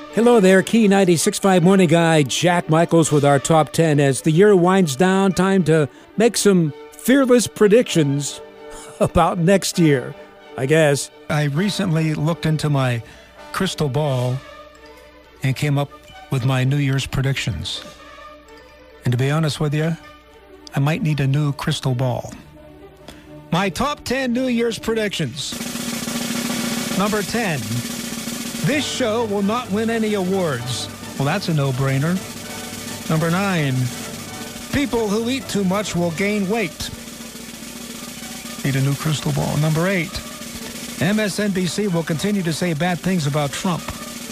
Hello there, Key 96.5 Morning Guy, Jack Michaels with our top 10. As the year winds down, time to make some fearless predictions about next year, I guess. I recently looked into my crystal ball and came up with my New Year's predictions. And to be honest with you, I might need a new crystal ball. My top 10 New Year's predictions. Number 10. This show will not win any awards. Well, that's a no-brainer. Number 9. People who eat too much will gain weight. Need a new crystal ball. Number 8. MSNBC will continue to say bad things about Trump.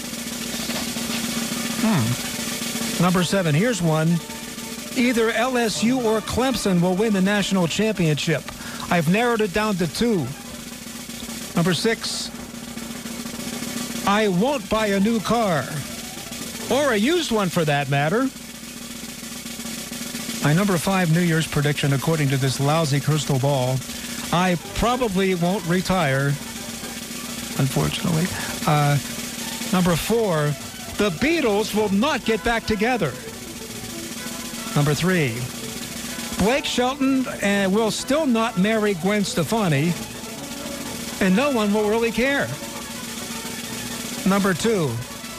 Number 7. Here's one. Either LSU or Clemson will win the national championship. I've narrowed it down to 2. Number 6. I won't buy a new car, or a used one for that matter. My number 5 New Year's prediction, according to this lousy crystal ball, I probably won't retire, unfortunately. Number 4, the Beatles will not get back together. Number 3, Blake Shelton will still not marry Gwen Stefani, and no one will really care. Number 2,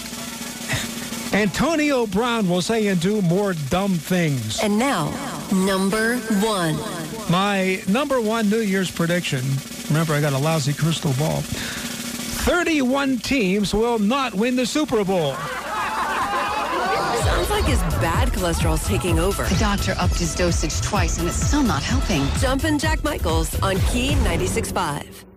Antonio Brown will say and do more dumb things. And now, number 1. My number 1 New Year's prediction, remember I got a lousy crystal ball, 31 teams will not win the Super Bowl. Sounds like his bad cholesterol's taking over. The doctor upped his dosage twice and it's still not helping. Jumpin' Jack Michaels on Key 96.5.